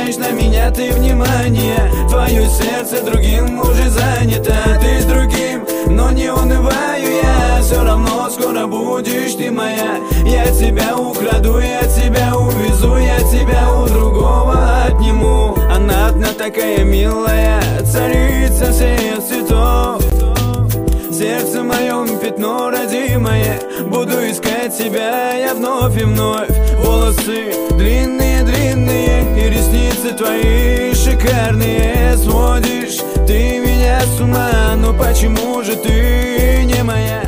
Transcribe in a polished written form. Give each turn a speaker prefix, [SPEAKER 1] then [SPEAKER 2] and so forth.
[SPEAKER 1] обращаешь на меня ты внимание. Твое сердце другим уже занято, ты с другим, но не унываю я. Все равно скоро будешь ты моя. Я тебя украду, я тебя увезу, я тебя у другого отниму. Она одна такая милая, царица всех цветов. Сердце моем пятно родимое, буду искать тебя я вновь и вновь. Волосы длинные-длинные и ресницы твои шикарные. Сводишь ты меня с ума, но почему же ты не моя?